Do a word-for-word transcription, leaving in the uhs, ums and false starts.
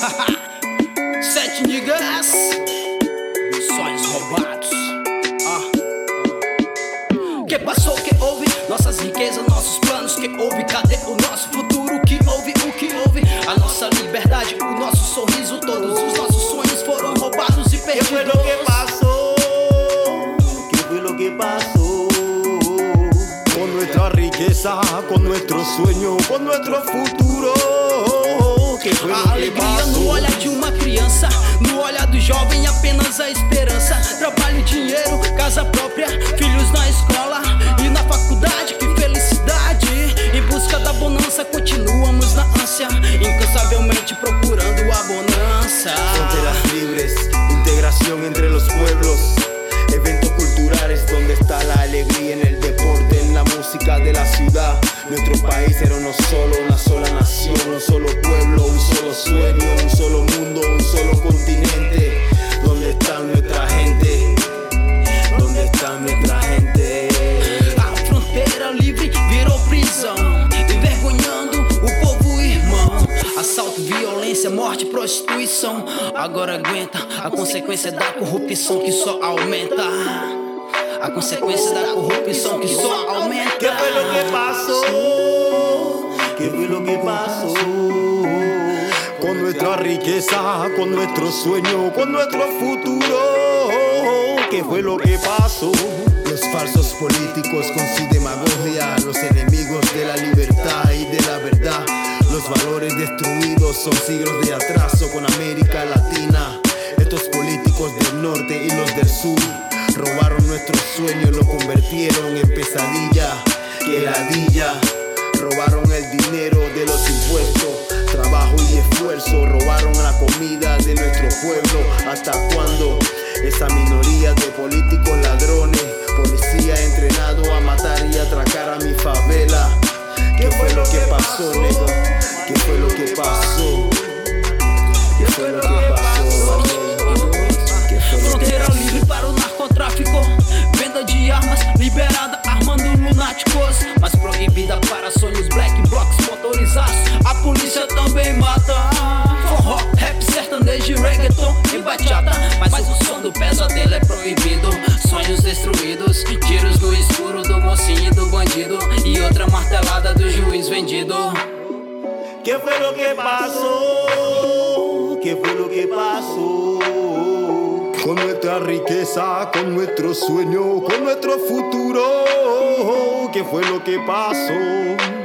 Sete niggas, sonhos roubados. Ah. Que passou, que houve? Nossas riquezas, nossos planos, que houve? Cadê o nosso futuro? Que houve? O que houve? A nossa liberdade, o nosso sorriso, todos os nossos sonhos foram roubados e perdidos. ¿Qué fue lo que pasó? ¿Qué fue lo que pasó? Con nuestra riqueza, con nuestro sueño, con nuestro futuro. Que foi a alegria no olhar de uma criança, no olhar do jovem apenas a esperança. Trabalho, dinheiro, casa própria, filhos na escola e na faculdade. Que felicidade! Em busca da bonança continuamos na ânsia, incansavelmente procurando a bonança. Fronteras libres, integración entre los pueblos, eventos culturales donde está la alegría en el deporte, en la música de la ciudad. Nuestro país era uno solo, una sola nación, un solo pueblo, un solo sueño, un solo mundo, un solo continente. ¿Dónde está nuestra gente? ¿Dónde está nuestra gente? A fronteira livre virou prisão, envergonhando o povo irmão. Assalto, violência, morte, prostituição. Agora aguenta a consequência da corrupção que só aumenta. A consequência da corrupção que só aumenta. ¿Qué fue lo que pasó? ¿Qué fue lo que pasó? Con nuestra riqueza, con nuestro sueño, con nuestro futuro. ¿Qué fue lo que pasó? Los falsos políticos con su demagogia, los enemigos de la libertad y de la verdad. Los valores destruidos son siglos de atraso con América Latina. Estos políticos del norte y los del sur robaron nuestros sueños, lo convirtieron en pesadilla, que ladilla. Robaron el dinero de los impuestos, trabajo y esfuerzo. Robaron la comida de nuestro pueblo. ¿Hasta cuándo? Esa minoría de políticos ladrones, policía entrenado a matar y atracar a mi favela. ¿Qué fue lo que pasó, nigga? ¿Qué fue lo que pasó? ¿Qué fue lo que pasó? ¿Qué fue lo que Fronteira pasó? livre para o narcotráfico, venda de armas liberada, armando lunáticos, mas proibida para sonhos black blocs motorizados. A polícia também mata. Forró, rap, sertanejo e reggaeton e bachata, mas o som do pesadelo é proibido. Sonhos destruídos, tiros no escuro do mocinho e do bandido, e outra martelada do juiz vendido. ¿Qué fue lo que pasó? ¿Qué fue lo que pasó? Con nuestra riqueza, con nuestro sueño, con nuestro futuro. ¿Qué fue lo que pasó?